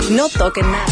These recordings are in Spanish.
No toquen nada.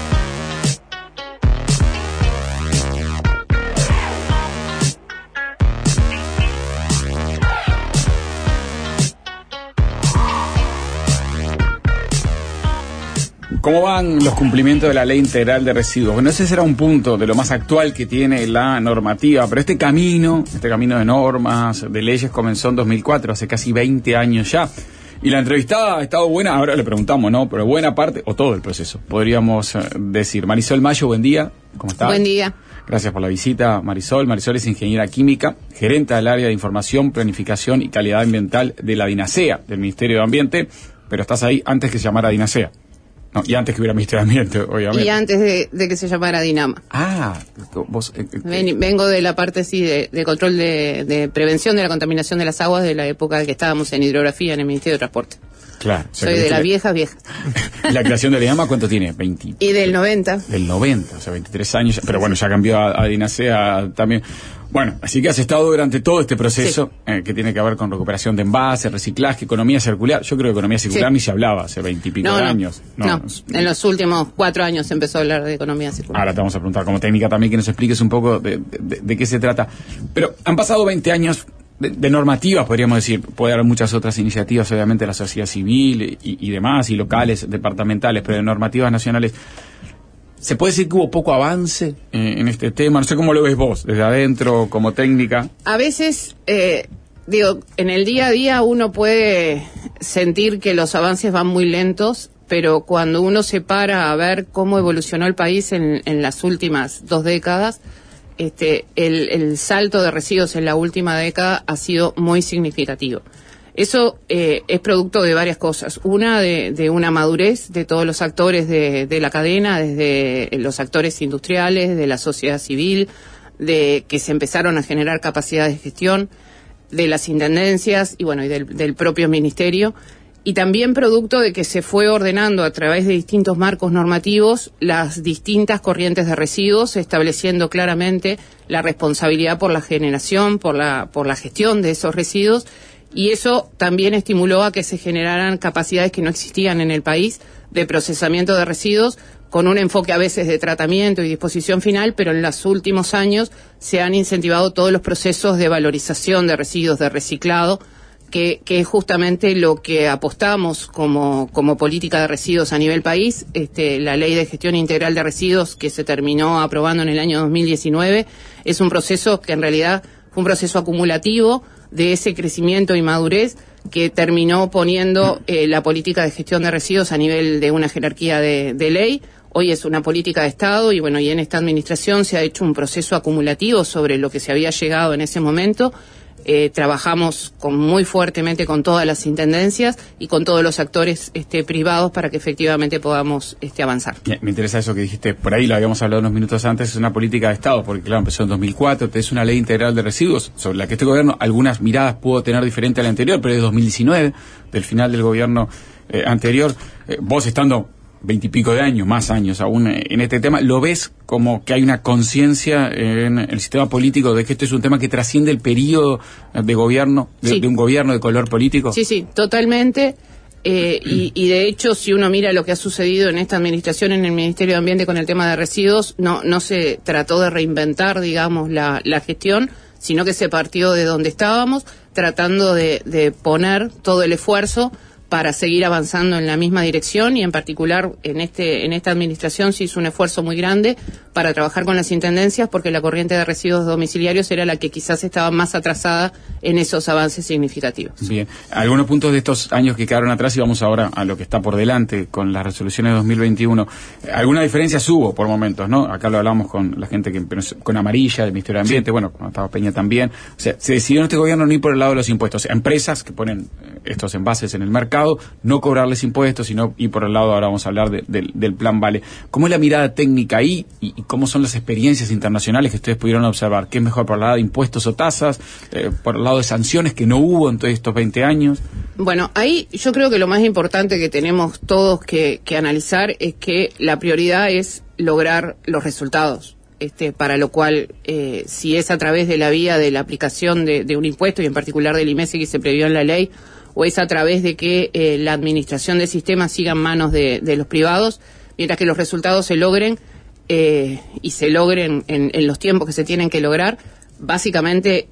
¿Cómo van los cumplimientos de la Ley Integral de Residuos? Bueno, ese será un punto de lo más actual que tiene la normativa, pero este camino de normas, de leyes, comenzó en 2004, hace casi 20 años ya. Y la entrevistada ha estado buena, ahora le preguntamos, ¿no? Pero buena parte, o todo el proceso, podríamos decir. Marisol Mayo, buen día. ¿Cómo estás? Buen día. Gracias por la visita, Marisol. Marisol es ingeniera química, gerente del área de información, planificación y calidad ambiental de la DINASEA, del Ministerio de Ambiente, pero estás ahí antes que se llamara DINASEA. No, y antes que hubiera Ministerio de Ambiente, obviamente. Y antes de que se llamara DINAMA. Ah, vos... Vengo de la parte, sí, de control de prevención de la contaminación de las aguas de la época que estábamos en hidrografía en el Ministerio de Transporte. Claro. Soy de las viejas. ¿La creación de DINAMA cuánto tiene? 20. Y del 90. Del 90, o sea, 23 años. Pero bueno, ya cambió a DINASEA también. Bueno, así que has estado durante todo este proceso, sí, que tiene que ver con recuperación de envases, reciclaje, economía circular. Yo creo que economía circular, sí, ni se hablaba hace 20 y pico de años. No, en los últimos 4 años se empezó a hablar de economía circular. Ahora te vamos a preguntar como técnica también que nos expliques un poco de qué se trata. Pero han pasado 20 años de normativas, podríamos decir. Puede haber muchas otras iniciativas, obviamente, de la sociedad civil y demás, y locales, departamentales, pero de normativas nacionales. ¿Se puede decir que hubo poco avance en este tema? No sé cómo lo ves vos, desde adentro, como técnica. A veces, en el día a día uno puede sentir que los avances van muy lentos, pero cuando uno se para a ver cómo evolucionó el país en las últimas 2 décadas, el salto de residuos en la última década ha sido muy significativo. Eso es producto de varias cosas. Una, de una madurez de todos los actores de la cadena, desde los actores industriales, de la sociedad civil, de que se empezaron a generar capacidades de gestión, de las intendencias y bueno, y del propio ministerio. Y también producto de que se fue ordenando a través de distintos marcos normativos las distintas corrientes de residuos, estableciendo claramente la responsabilidad por la generación, por la gestión de esos residuos. Y eso también estimuló a que se generaran capacidades que no existían en el país de procesamiento de residuos, con un enfoque a veces de tratamiento y disposición final, pero en los últimos años se han incentivado todos los procesos de valorización de residuos, de reciclado, que es justamente lo que apostamos como política de residuos a nivel país. La Ley de Gestión Integral de Residuos, que se terminó aprobando en el año 2019, es un proceso que en realidad fue un proceso acumulativo de ese crecimiento y madurez que terminó poniendo la política de gestión de residuos a nivel de una jerarquía de ley. Hoy es una política de Estado y bueno, y en esta administración se ha hecho un proceso acumulativo sobre lo que se había llegado en ese momento. Trabajamos muy fuertemente con todas las intendencias y con todos los actores privados para que efectivamente podamos avanzar. Me interesa eso que dijiste, por ahí lo habíamos hablado unos minutos antes, es una política de Estado, porque claro, empezó en 2004, es una ley integral de residuos, sobre la que este gobierno algunas miradas pudo tener diferente a la anterior, pero es de 2019, del final del gobierno anterior. Vos estando 20 y pico de años, más años aún en este tema, ¿lo ves como que hay una conciencia en el sistema político de que esto es un tema que trasciende el periodo de gobierno, sí, de un gobierno de color político? Sí, totalmente. Y de hecho, si uno mira lo que ha sucedido en esta administración, en el Ministerio de Ambiente con el tema de residuos, no se trató de reinventar, digamos, la gestión, sino que se partió de donde estábamos, tratando de poner todo el esfuerzo para seguir avanzando en la misma dirección, y en particular en esta administración se hizo un esfuerzo muy grande para trabajar con las intendencias, porque la corriente de residuos domiciliarios era la que quizás estaba más atrasada en esos avances significativos. Bien, algunos puntos de estos años que quedaron atrás, y vamos ahora a lo que está por delante con las resoluciones de 2021. Algunas diferencias hubo por momentos, ¿no? Acá lo hablamos con la gente con Amarilla, del Ministerio de Ambiente, sí, bueno, con Gustavo Peña también. O sea, se decidió en este gobierno no ir por el lado de los impuestos. Empresas que ponen estos envases en el mercado, no cobrarles impuestos, sino ir por el lado, ahora vamos a hablar del plan Vale. ¿Cómo es la mirada técnica ahí y cómo son las experiencias internacionales que ustedes pudieron observar? ¿Qué es mejor, por el lado de impuestos o tasas, por el lado de sanciones que no hubo en todos estos 20 años? Bueno, ahí yo creo que lo más importante que tenemos todos que analizar es que la prioridad es lograr los resultados. Para lo cual, si es a través de la vía de la aplicación de un impuesto, y en particular del IMESE que se previó en la ley, o es a través de que la administración del sistema siga en manos de los privados, mientras que los resultados se logren y se logren en los tiempos que se tienen que lograr, básicamente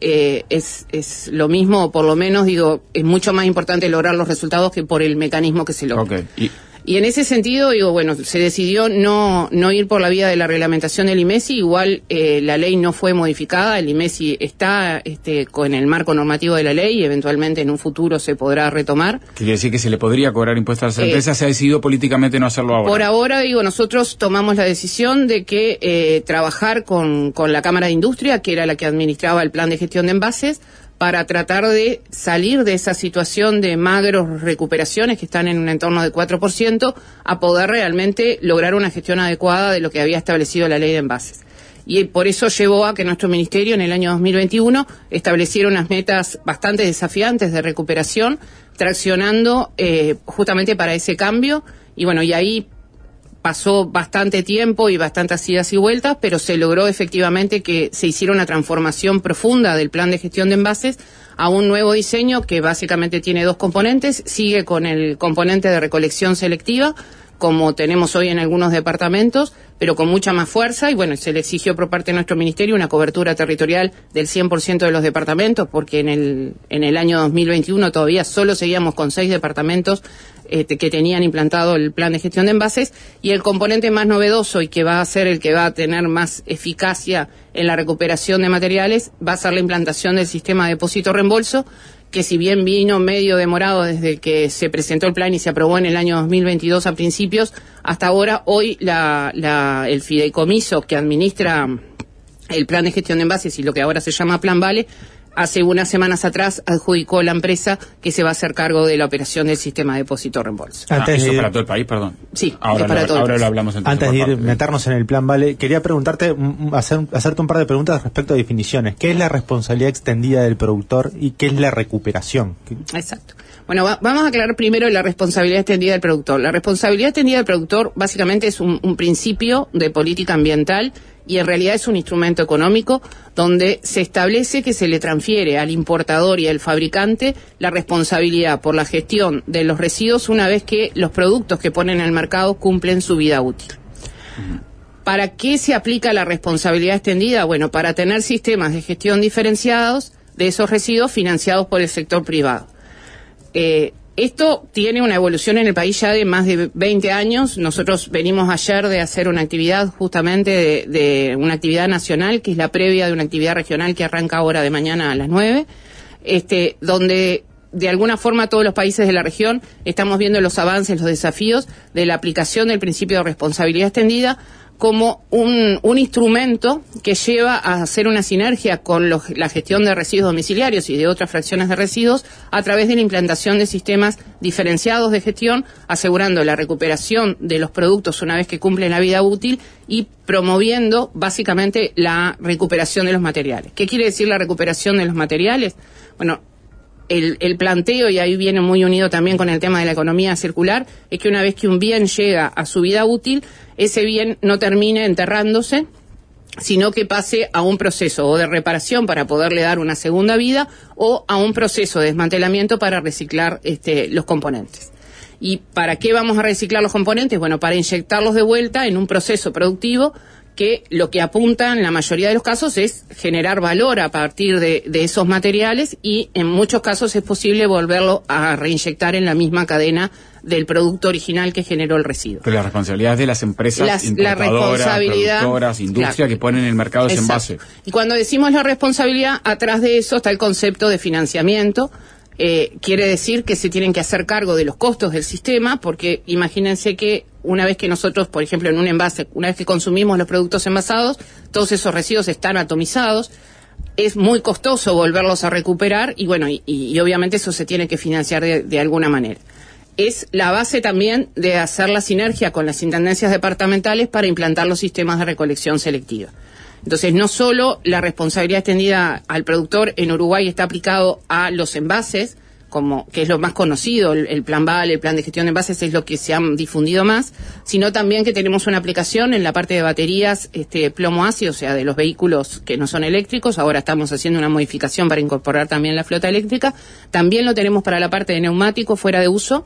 es lo mismo, o por lo menos digo, es mucho más importante lograr los resultados que por el mecanismo que se logra. Okay. Y en ese sentido, digo, bueno, se decidió no ir por la vía de la reglamentación del IMESI, igual la ley no fue modificada, el IMESI está con el marco normativo de la ley y eventualmente en un futuro se podrá retomar. Quiere decir que se le podría cobrar impuestos a las empresas, se ha decidido políticamente no hacerlo ahora. Por ahora, digo, nosotros tomamos la decisión de que trabajar con la Cámara de Industria, que era la que administraba el plan de gestión de envases, para tratar de salir de esa situación de magros recuperaciones que están en un entorno de 4%, a poder realmente lograr una gestión adecuada de lo que había establecido la ley de envases. Y por eso llevó a que nuestro ministerio en el año 2021 estableciera unas metas bastante desafiantes de recuperación, traccionando justamente para ese cambio. Y bueno, y ahí pasó bastante tiempo y bastantes idas y vueltas, pero se logró efectivamente que se hiciera una transformación profunda del plan de gestión de envases a un nuevo diseño que básicamente tiene dos componentes. Sigue con el componente de recolección selectiva, como tenemos hoy en algunos departamentos, pero con mucha más fuerza, y bueno, se le exigió por parte de nuestro ministerio una cobertura territorial del 100% de los departamentos, porque en el año 2021 todavía solo seguíamos con 6 departamentos que tenían implantado el plan de gestión de envases, y el componente más novedoso y que va a ser el que va a tener más eficacia en la recuperación de materiales va a ser la implantación del sistema de depósito-reembolso, que si bien vino medio demorado desde que se presentó el plan y se aprobó en el año 2022 a principios, hasta ahora, hoy el fideicomiso que administra el plan de gestión de envases y lo que ahora se llama Plan Vale, hace unas semanas atrás adjudicó la empresa que se va a hacer cargo de la operación del sistema de depósito-reembolso. Eso para todo el país, perdón. Sí, ahora es para todo el país. Ahora lo hablamos. Antes de meternos en el Plan Vale, quería preguntarte, hacerte un par de preguntas respecto a definiciones. ¿Qué es la responsabilidad extendida del productor y qué es la recuperación? Exacto. Bueno, vamos a aclarar primero la responsabilidad extendida del productor. La responsabilidad extendida del productor básicamente es un principio de política ambiental y en realidad es un instrumento económico donde se establece que se le transfiere al importador y al fabricante la responsabilidad por la gestión de los residuos una vez que los productos que ponen al mercado cumplen su vida útil. ¿Para qué se aplica la responsabilidad extendida? Bueno, para tener sistemas de gestión diferenciados de esos residuos financiados por el sector privado. Esto tiene una evolución en el país ya de más de 20 años. Nosotros venimos ayer de hacer una actividad justamente de una actividad nacional, que es la previa de una actividad regional que arranca ahora de mañana a las 9, donde de alguna forma todos los países de la región estamos viendo los avances, los desafíos de la aplicación del principio de responsabilidad extendida como un instrumento que lleva a hacer una sinergia con la gestión de residuos domiciliarios y de otras fracciones de residuos a través de la implantación de sistemas diferenciados de gestión, asegurando la recuperación de los productos una vez que cumplen la vida útil y promoviendo básicamente la recuperación de los materiales. ¿Qué quiere decir la recuperación de los materiales? Bueno, el planteo, y ahí viene muy unido también con el tema de la economía circular, es que una vez que un bien llega a su vida útil, ese bien no termine enterrándose, sino que pase a un proceso o de reparación para poderle dar una segunda vida o a un proceso de desmantelamiento para reciclar los componentes. ¿Y para qué vamos a reciclar los componentes? Bueno, para inyectarlos de vuelta en un proceso productivo que lo que apunta en la mayoría de los casos es generar valor a partir de esos materiales y en muchos casos es posible volverlo a reinyectar en la misma cadena del producto original que generó el residuo. Pero la responsabilidad es de las empresas importadoras, productoras, industria, claro, que ponen en el mercado ese envase. Y cuando decimos la responsabilidad, atrás de eso está el concepto de financiamiento. Quiere decir que se tienen que hacer cargo de los costos del sistema, porque imagínense que una vez que nosotros, por ejemplo, en un envase, una vez que consumimos los productos envasados, todos esos residuos están atomizados, es muy costoso volverlos a recuperar y bueno, y obviamente eso se tiene que financiar de alguna manera. Es la base también de hacer la sinergia con las intendencias departamentales para implantar los sistemas de recolección selectiva. Entonces, no solo la responsabilidad extendida al productor en Uruguay está aplicado a los envases, como que es lo más conocido, el Plan Vale, el Plan de Gestión de Envases es lo que se han difundido más, sino también que tenemos una aplicación en la parte de baterías plomo ácido, o sea, de los vehículos que no son eléctricos. Ahora estamos haciendo una modificación para incorporar también la flota eléctrica. También lo tenemos para la parte de neumáticos fuera de uso.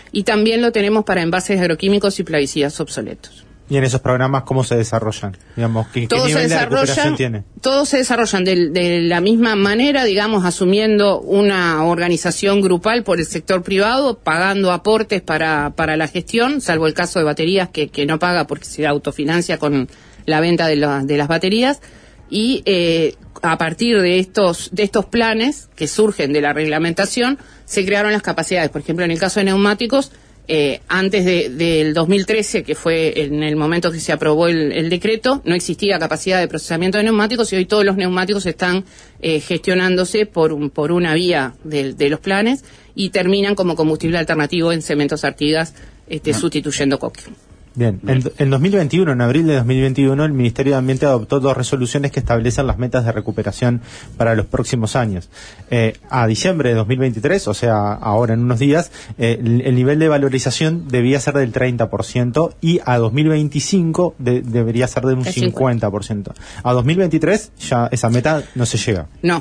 y también lo tenemos para envases agroquímicos y plaguicidas obsoletos. ¿Y en esos programas cómo se desarrollan? Digamos, ¿qué nivel de recuperación tiene? Todos se desarrollan de la misma manera, digamos, asumiendo una organización grupal por el sector privado, pagando aportes para la gestión, salvo el caso de baterías que no paga porque se autofinancia con la venta de las baterías, y a partir de estos planes que surgen de la reglamentación, se crearon las capacidades. Por ejemplo, en el caso de neumáticos, antes del 2013, que fue en el momento que se aprobó el decreto, no existía capacidad de procesamiento de neumáticos, y hoy todos los neumáticos están gestionándose por una vía de los planes y terminan como combustible alternativo en Cementos Artigas, sustituyendo coque. Bien, en 2021, en abril de 2021, el Ministerio de Ambiente adoptó 2 resoluciones que establecen las metas de recuperación para los próximos años. A diciembre de 2023, o sea, ahora en unos días, el nivel de valorización debía ser del 30% y a 2025 debería ser de un 50%. A 2023 ya esa meta no se llega. No.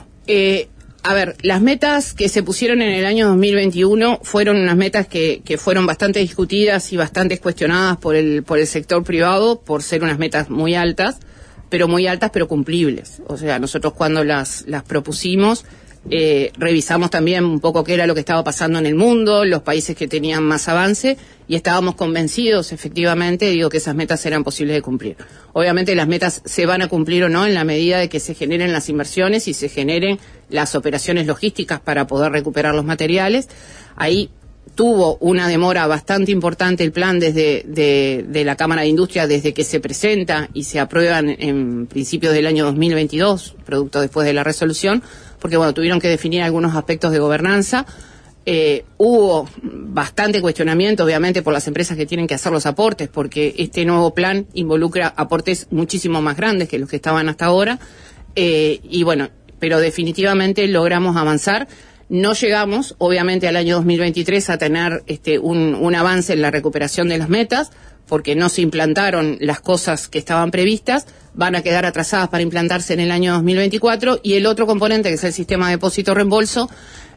A ver, las metas que se pusieron en el año 2021 fueron unas metas que fueron bastante discutidas y bastante cuestionadas por el sector privado, por ser unas metas muy altas, pero cumplibles. O sea, nosotros cuando las propusimos, revisamos también un poco qué era lo que estaba pasando en el mundo, los países que tenían más avance, y estábamos convencidos, efectivamente, que esas metas eran posibles de cumplir. Obviamente las metas se van a cumplir o no en la medida de que se generen las inversiones y se generen las operaciones logísticas para poder recuperar los materiales. Ahí tuvo una demora bastante importante el plan de la Cámara de Industria desde que se presenta y se aprueban en principios del año 2022, producto después de la resolución, porque tuvieron que definir algunos aspectos de gobernanza. Hubo bastante cuestionamiento, obviamente, por las empresas que tienen que hacer los aportes, porque este nuevo plan involucra aportes muchísimo más grandes que los que estaban hasta ahora, pero definitivamente logramos avanzar. No llegamos, obviamente, al año 2023 a tener un avance en la recuperación de las metas, porque no se implantaron las cosas que estaban previstas, van a quedar atrasadas para implantarse en el año 2024, y el otro componente, que es el sistema de depósito-reembolso,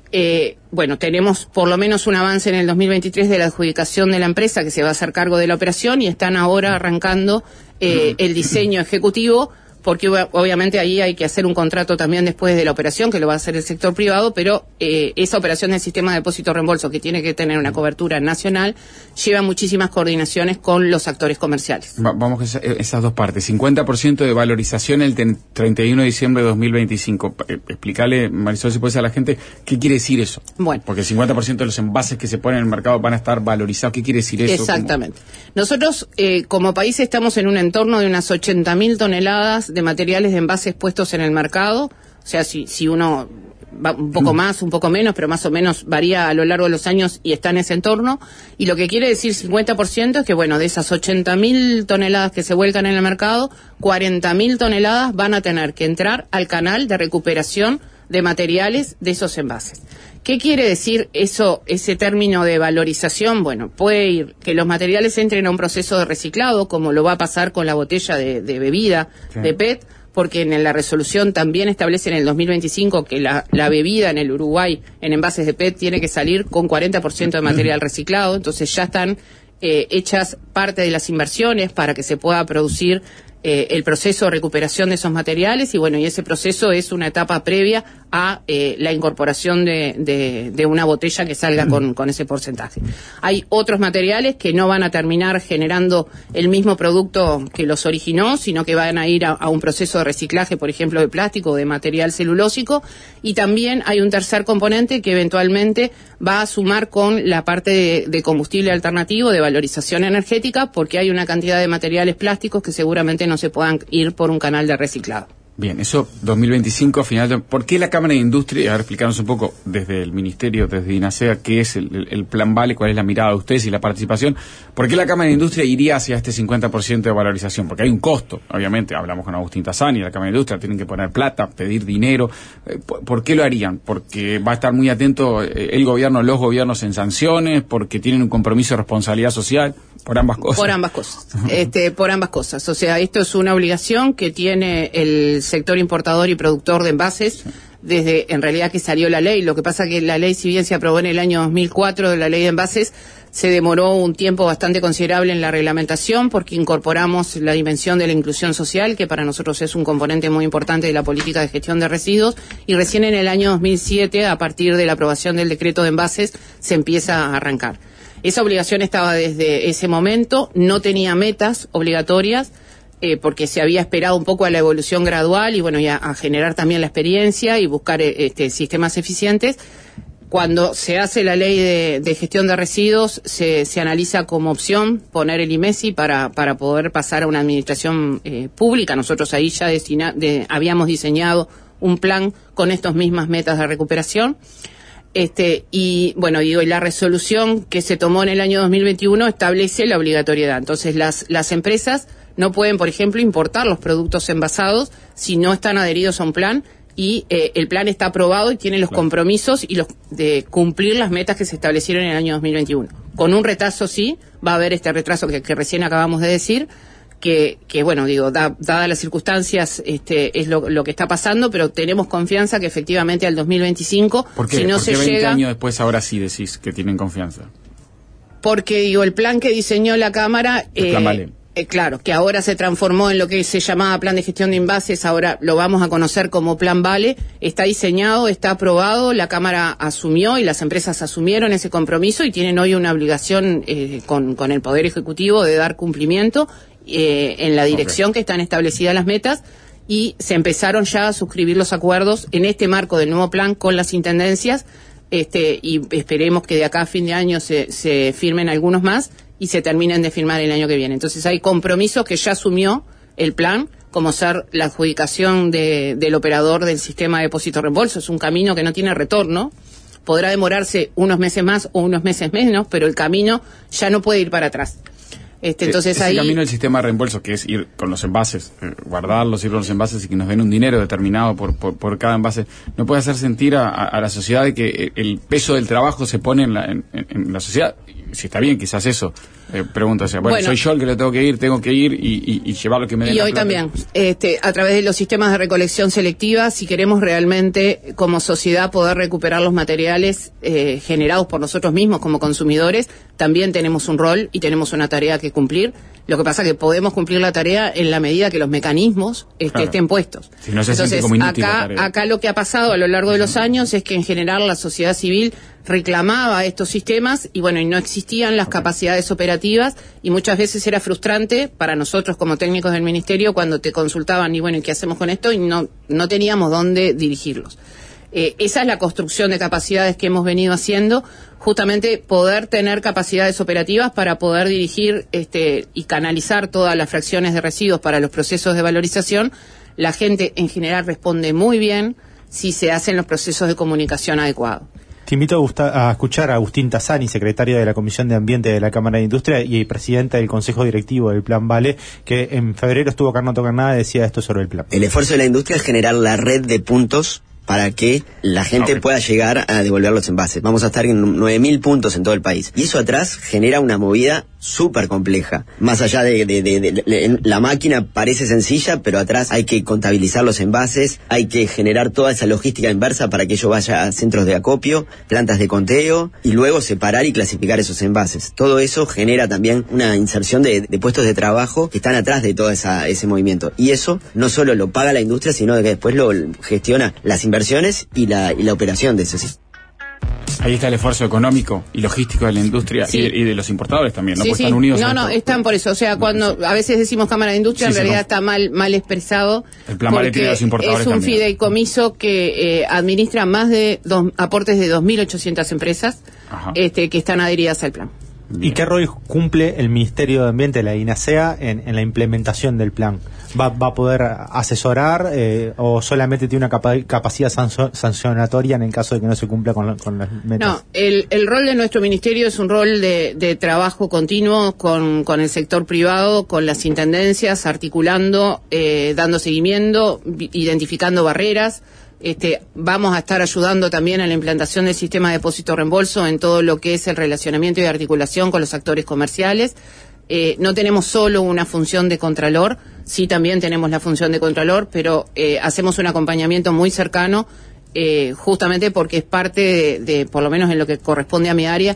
tenemos por lo menos un avance en el 2023 de la adjudicación de la empresa que se va a hacer cargo de la operación, y están ahora arrancando el diseño ejecutivo, porque obviamente ahí hay que hacer un contrato también después de la operación, que lo va a hacer el sector privado, pero esa operación del sistema de depósito-reembolso, que tiene que tener una cobertura nacional, lleva muchísimas coordinaciones con los actores comerciales. Vamos a esas dos partes. 50% de valorización el 31 de diciembre de 2025. Explícale, Marisol, si puedes, a la gente, ¿qué quiere decir eso? Bueno. Porque el 50% de los envases que se ponen en el mercado van a estar valorizados. ¿Qué quiere decir eso? Exactamente. Nosotros, como país, estamos en un entorno de unas 80.000 toneladas de materiales de envases puestos en el mercado. O sea, si uno va un poco más, un poco menos, pero más o menos varía a lo largo de los años y está en ese entorno. Y lo que quiere decir 50% es que, de esas 80.000 toneladas que se vuelcan en el mercado, 40.000 toneladas van a tener que entrar al canal de recuperación de materiales de esos envases. ¿Qué quiere decir ese término de valorización? Puede ir que los materiales entren a un proceso de reciclado, como lo va a pasar con la botella de bebida, sí, de PET, porque en la resolución también establece en el 2025 que la bebida en el Uruguay en envases de PET tiene que salir con 40% de material reciclado. Entonces ya están hechas parte de las inversiones para que se pueda producir el proceso de recuperación de esos materiales, y ese proceso es una etapa previa a la incorporación de una botella que salga con ese porcentaje. Hay otros materiales que no van a terminar generando el mismo producto que los originó, sino que van a ir a un proceso de reciclaje, por ejemplo, de plástico o de material celulósico, y también hay un tercer componente que eventualmente va a sumar con la parte de combustible alternativo, de valorización energética, porque hay una cantidad de materiales plásticos que seguramente no se puedan ir por un canal de reciclado. Bien, eso 2025, final. ¿Por qué la Cámara de Industria? A ver, explicarnos un poco desde el Ministerio, desde INASEA, qué es el Plan Vale, cuál es la mirada de ustedes y la participación. ¿Por qué la Cámara de Industria iría hacia este 50% de valorización? Porque hay un costo, obviamente. Hablamos con Agustín Tassani, la Cámara de Industria, tienen que poner plata, pedir dinero. ¿Por qué lo harían? ¿Porque va a estar muy atento el gobierno, los gobiernos en sanciones? ¿Porque tienen un compromiso de responsabilidad social? ¿Por ambas cosas? Por ambas cosas. Por ambas cosas. O sea, esto es una obligación que tiene el sector importador y productor de envases desde, en realidad, que salió la ley. Lo que pasa que la ley, si bien se aprobó en el año 2004 de la ley de envases, se demoró un tiempo bastante considerable en la reglamentación porque incorporamos la dimensión de la inclusión social, que para nosotros es un componente muy importante de la política de gestión de residuos, y recién en el año 2007, a partir de la aprobación del decreto de envases, se empieza a arrancar. Esa obligación estaba desde ese momento, no tenía metas obligatorias, porque se había esperado un poco a la evolución gradual y bueno, ya a generar también la experiencia y buscar sistemas eficientes. Cuando se hace la ley de gestión de residuos, se analiza como opción poner el IMESI para poder pasar a una administración pública. Nosotros ahí ya habíamos diseñado un plan con estas mismas metas de recuperación. Y bueno, y la resolución que se tomó en el año 2021 establece la obligatoriedad. Entonces las empresas no pueden, por ejemplo, importar los productos envasados si no están adheridos a un plan. Y el plan está aprobado y tiene los compromisos y de cumplir las metas que se establecieron en el año 2021. Con un retraso sí, va a haber este retraso que recién acabamos de decir, que bueno, dadas las circunstancias, es lo que está pasando, pero tenemos confianza que efectivamente al 2025, si no se llega... ¿Por qué 20 años después ahora sí decís que tienen confianza? Porque, el plan que diseñó la Cámara... El plan Vale. Claro, que ahora se transformó en lo que se llamaba Plan de Gestión de Envases, ahora lo vamos a conocer como Plan Vale, está diseñado, está aprobado, la Cámara asumió y las empresas asumieron ese compromiso y tienen hoy una obligación con el Poder Ejecutivo de dar cumplimiento en la dirección que están establecidas las metas, y se empezaron ya a suscribir los acuerdos en este marco del nuevo plan con las intendencias, y esperemos que de acá a fin de año se firmen algunos más y se terminen de firmar el año que viene. Entonces hay compromisos que ya asumió el plan, como ser la adjudicación del operador del sistema de depósito-reembolso. Es un camino que no tiene retorno, podrá demorarse unos meses más o unos meses menos, pero el camino ya no puede ir para atrás. Entonces ese ahí... camino del sistema de reembolso, que es ir con los envases, guardarlos, ir con los envases y que nos den un dinero determinado por cada envase, no puede hacer sentir a la sociedad de que el peso del trabajo se pone en la sociedad. Si está bien, quizás eso. Pregunta, bueno, soy yo el que le tengo que ir y llevar lo que me den. Y hoy también, a través de los sistemas de recolección selectiva, si queremos realmente como sociedad poder recuperar los materiales generados por nosotros mismos como consumidores, también tenemos un rol y tenemos una tarea que cumplir. Lo que pasa es que podemos cumplir la tarea en la medida que los mecanismos estén puestos. Si no se Entonces, como inútil la tarea. acá lo que ha pasado a lo largo de los años es que en general la sociedad civil reclamaba estos sistemas y bueno, y no existían las capacidades operativas y muchas veces era frustrante para nosotros como técnicos del ministerio cuando te consultaban y bueno, ¿y qué hacemos con esto? Y no teníamos dónde dirigirlos. Esa es la construcción de capacidades que hemos venido haciendo, justamente poder tener capacidades operativas para poder dirigir y canalizar todas las fracciones de residuos para los procesos de valorización. La gente en general responde muy bien si se hacen los procesos de comunicación adecuados. Te invito a escuchar a Agustín Tassani, secretario de la Comisión de Ambiente de la Cámara de Industria y presidente del Consejo Directivo del Plan Vale, que en febrero estuvo acá, no tocar nada, decía esto sobre el plan. El esfuerzo de la industria es generar la red de puntos para que la gente pueda llegar a devolver los envases. Vamos a estar en 9.000 puntos en todo el país. Y eso atrás genera una movida súper compleja. Más allá de la máquina parece sencilla, pero atrás hay que contabilizar los envases, hay que generar toda esa logística inversa para que ello vaya a centros de acopio, plantas de conteo, y luego separar y clasificar esos envases. Todo eso genera también una inserción de puestos de trabajo que están atrás de todo ese movimiento. Y eso no solo lo paga la industria, sino que después lo gestiona las inversiones y la operación de eso. Ahí está el esfuerzo económico y logístico de la industria y de los importadores también, ¿no? Sí, Porque están unidos. No, están por eso. O sea, cuando a veces decimos Cámara de Industria, en realidad está mal expresado. El plan Vale tiene los importadores es un también. Fideicomiso que administra más de aportes de 2.800 empresas que están adheridas al plan. Bien. ¿Y qué rol cumple el Ministerio de Ambiente, la INASEA, en la implementación del plan? ¿Va a poder asesorar o solamente tiene una capacidad sancionatoria en el caso de que no se cumpla con las metas? No, el rol de nuestro ministerio es un rol de trabajo continuo con el sector privado, con las intendencias, articulando, dando seguimiento, identificando barreras. Vamos a estar ayudando también a la implantación del sistema de depósito-reembolso en todo lo que es el relacionamiento y articulación con los actores comerciales. No tenemos solo una función de contralor, sí también tenemos la función de contralor, pero hacemos un acompañamiento muy cercano, justamente porque es parte de, por lo menos en lo que corresponde a mi área,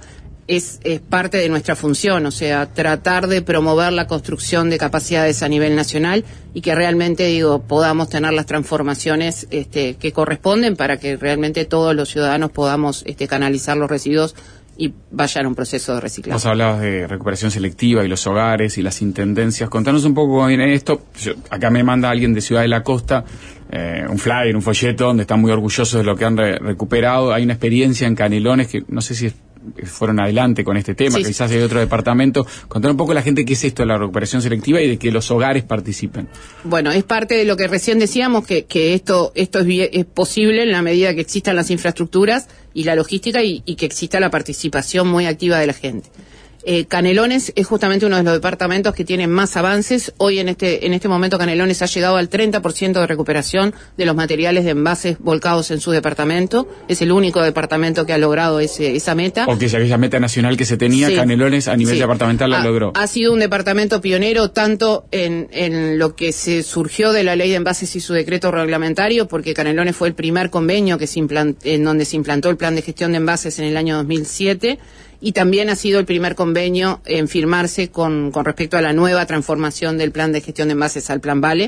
es parte de nuestra función, o sea, tratar de promover la construcción de capacidades a nivel nacional y que realmente, podamos tener las transformaciones que corresponden para que realmente todos los ciudadanos podamos canalizar los residuos y vayan a un proceso de reciclaje. Vos hablabas de recuperación selectiva y los hogares y las intendencias. Contanos un poco cómo viene esto. Acá me manda alguien de Ciudad de la Costa un flyer, un folleto donde están muy orgullosos de lo que han recuperado. Hay una experiencia en Canelones que no sé si fueron adelante con este tema, sí, que quizás hay otro departamento. Contar un poco a la gente qué es esto de la recuperación selectiva y de que los hogares participen. Bueno, es parte de lo que recién decíamos, que esto es posible en la medida que existan las infraestructuras y la logística y que exista la participación muy activa de la gente. Canelones es justamente uno de los departamentos que tiene más avances. Hoy en este momento Canelones ha llegado al 30% de recuperación de los materiales de envases volcados en su departamento. Es el único departamento que ha logrado esa meta. O que aquella meta nacional que se tenía, sí. Canelones a nivel departamental la logró. Ha sido un departamento pionero tanto en lo que se surgió de la ley de envases y su decreto reglamentario, porque Canelones fue el primer convenio en donde se implantó el plan de gestión de envases en el año 2007. Y también ha sido el primer convenio en firmarse con respecto a la nueva transformación del plan de gestión de envases al plan Vale.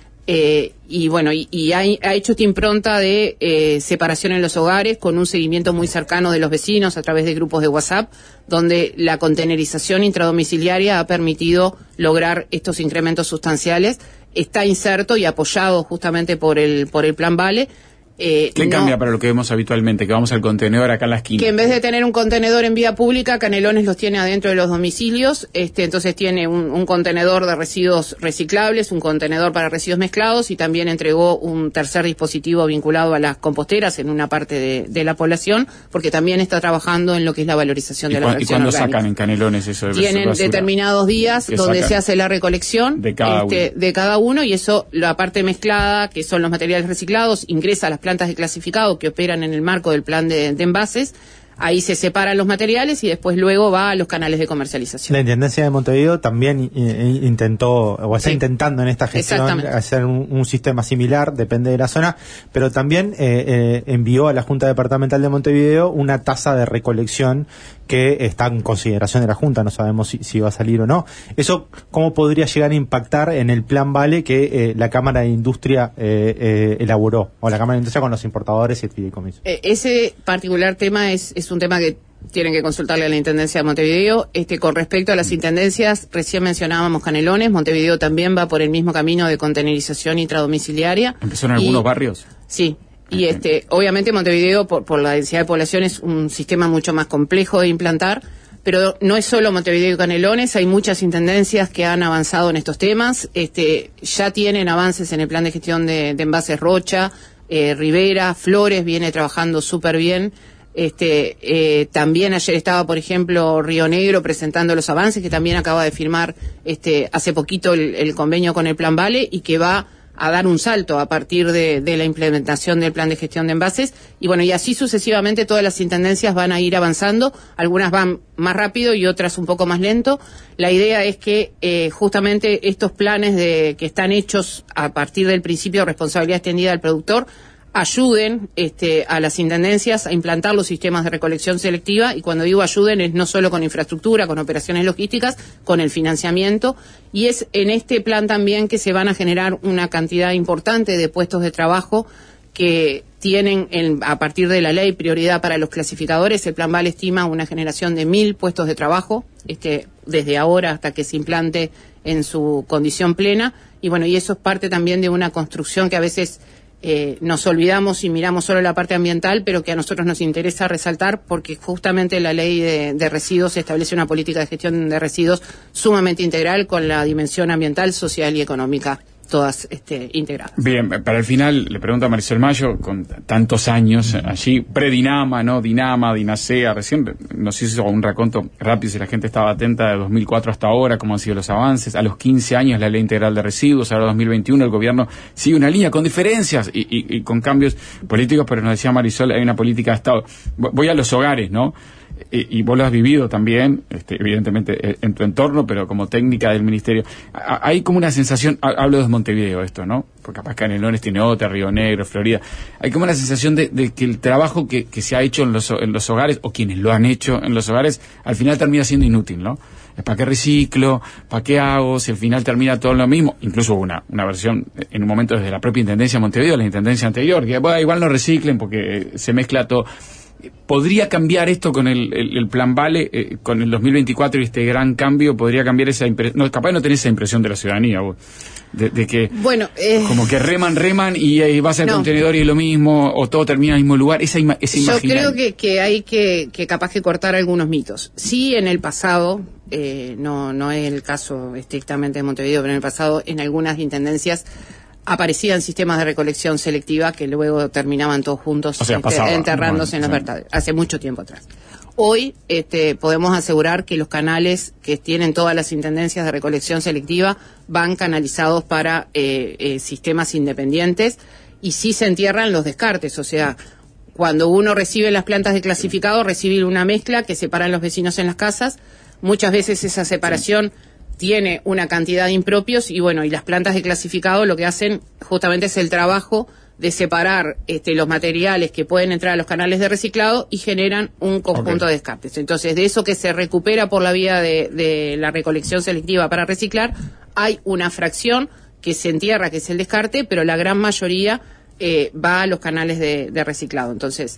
Y ha hecho esta impronta de separación en los hogares con un seguimiento muy cercano de los vecinos a través de grupos de WhatsApp, donde la contenerización intradomiciliaria ha permitido lograr estos incrementos sustanciales. Está inserto y apoyado justamente por el plan Vale. ¿Qué cambia para lo que vemos habitualmente? Que vamos al contenedor acá en la esquina. Que en vez de tener un contenedor en vía pública, Canelones los tiene adentro de los domicilios. Entonces tiene un contenedor de residuos reciclables, un contenedor para residuos mezclados y también entregó un tercer dispositivo vinculado a las composteras en una parte de la población, porque también está trabajando en lo que es la valorización de la fracción orgánica. ¿Y cuándo sacan en Canelones eso de Tienen basura? Determinados días donde se hace la recolección de cada uno y eso, la parte mezclada, que son los materiales reciclados, ingresa a las plantas de clasificado que operan en el marco del plan de envases. Ahí se separan los materiales y después luego va a los canales de comercialización. La Intendencia de Montevideo también intentó, o está intentando en esta gestión hacer un sistema similar, depende de la zona, pero también envió a la Junta Departamental de Montevideo una tasa de recolección que está en consideración de la Junta, no sabemos si va a salir o no. ¿Eso cómo podría llegar a impactar en el plan Vale que la Cámara de Industria elaboró, o la Cámara de Industria con los importadores y el fideicomiso? Ese particular tema es un tema que tienen que consultarle a la Intendencia de Montevideo. Con respecto a las intendencias, recién mencionábamos Canelones, Montevideo también va por el mismo camino de contenerización intradomiciliaria. ¿Empezó en algunos barrios? Sí. Y obviamente Montevideo, por la densidad de población, es un sistema mucho más complejo de implantar, pero no es solo Montevideo y Canelones, hay muchas intendencias que han avanzado en estos temas. Ya tienen avances en el plan de gestión de envases Rocha, Rivera, Flores viene trabajando súper bien. También ayer estaba, por ejemplo, Río Negro presentando los avances, que también acaba de firmar hace poquito el convenio con el Plan Vale y que va a dar un salto a partir de la implementación del plan de gestión de envases. Y así sucesivamente todas las intendencias van a ir avanzando, algunas van más rápido y otras un poco más lento. La idea es que justamente estos planes que están hechos a partir del principio de responsabilidad extendida del productor ayuden a las intendencias a implantar los sistemas de recolección selectiva, y cuando digo ayuden es no solo con infraestructura, con operaciones logísticas, con el financiamiento, y es en este plan también que se van a generar una cantidad importante de puestos de trabajo que tienen a partir de la ley prioridad para los clasificadores. El Plan Vale estima una generación de 1.000 puestos de trabajo desde ahora hasta que se implante en su condición plena, y eso es parte también de una construcción que a veces nos olvidamos y miramos solo la parte ambiental, pero que a nosotros nos interesa resaltar porque justamente la ley de residuos establece una política de gestión de residuos sumamente integral con la dimensión ambiental, social y económica todas integradas. Bien, para el final le pregunto a Marisol Mayo, con tantos años allí, pre-Dinama, ¿no? Dinama, Dinacea, recién nos hizo un raconto rápido si la gente estaba atenta de 2004 hasta ahora, cómo han sido los avances. A los 15 años la ley integral de residuos, ahora 2021 el gobierno sigue una línea con diferencias y con cambios políticos, pero nos decía Marisol, hay una política de Estado. Voy a los hogares, ¿no? y vos lo has vivido también, evidentemente en tu entorno, pero como técnica del ministerio, hay como una sensación, hablo de Montevideo esto, ¿no? Porque capaz Canelones tiene otra, Río Negro, Florida, hay como una sensación de que el trabajo que se ha hecho en los hogares, o quienes lo han hecho en los hogares, al final termina siendo inútil, ¿no? ¿Para qué reciclo? ¿Para qué hago? Si al final termina todo lo mismo. Incluso hubo una versión en un momento desde la propia Intendencia de Montevideo, la Intendencia anterior, que bueno, igual no reciclen porque se mezcla todo. ¿Podría cambiar esto con el plan Vale, con el 2024 y este gran cambio? ¿Podría cambiar esa impresión? No, capaz no tenés esa impresión de la ciudadanía, vos, de que bueno, como que reman y vas al contenedor y es lo mismo, o todo termina en el mismo lugar, ese yo creo que hay que capaz que cortar algunos mitos. Sí, en el pasado, no es el caso estrictamente de Montevideo, pero en el pasado en algunas intendencias aparecían sistemas de recolección selectiva que luego terminaban todos juntos, o sea, enterrándose en los vertederos, hace mucho tiempo atrás. Hoy podemos asegurar que los canales que tienen todas las intendencias de recolección selectiva van canalizados para sistemas independientes, y sí se entierran los descartes, o sea, cuando uno recibe las plantas de clasificado, recibe una mezcla que separan los vecinos en las casas. Muchas veces esa separación tiene una cantidad de impropios y bueno, y las plantas de clasificado lo que hacen justamente es el trabajo de separar los materiales que pueden entrar a los canales de reciclado y generan un conjunto de descartes. Entonces, de eso que se recupera por la vía de la recolección selectiva para reciclar, hay una fracción que se entierra, que es el descarte, pero la gran mayoría va a los canales de reciclado. Entonces,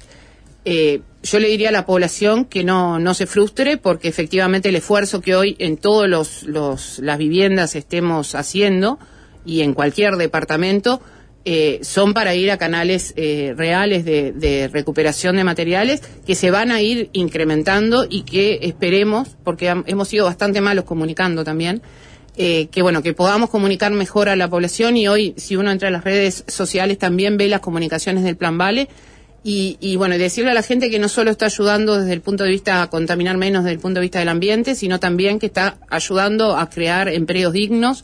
yo le diría a la población que no se frustre, porque efectivamente el esfuerzo que hoy en todas las viviendas estemos haciendo y en cualquier departamento son para ir a canales reales de recuperación de materiales que se van a ir incrementando y que esperemos, porque hemos sido bastante malos comunicando también, que podamos comunicar mejor a la población. Y hoy, si uno entra a las redes sociales, también ve las comunicaciones del Plan Vale. Y decirle a la gente que no solo está ayudando desde el punto de vista a contaminar menos desde el punto de vista del ambiente, sino también que está ayudando a crear empleos dignos,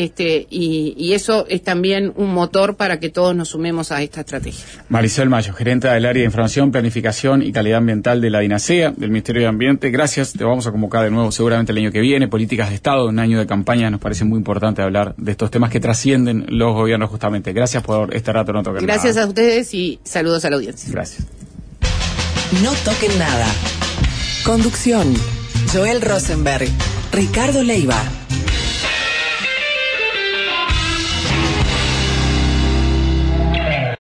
y eso es también un motor para que todos nos sumemos a esta estrategia. Marisol Mayo, gerente del área de Información, Planificación y Calidad Ambiental de la DINASEA, del Ministerio de Ambiente. Gracias, te vamos a convocar de nuevo seguramente el año que viene. Políticas de Estado, un año de campaña, nos parece muy importante hablar de estos temas que trascienden los gobiernos justamente. Gracias por este rato, no toquen nada. Gracias a ustedes y saludos a la audiencia. Gracias. No toquen nada. Conducción: Joel Rosenberg, Ricardo Leiva.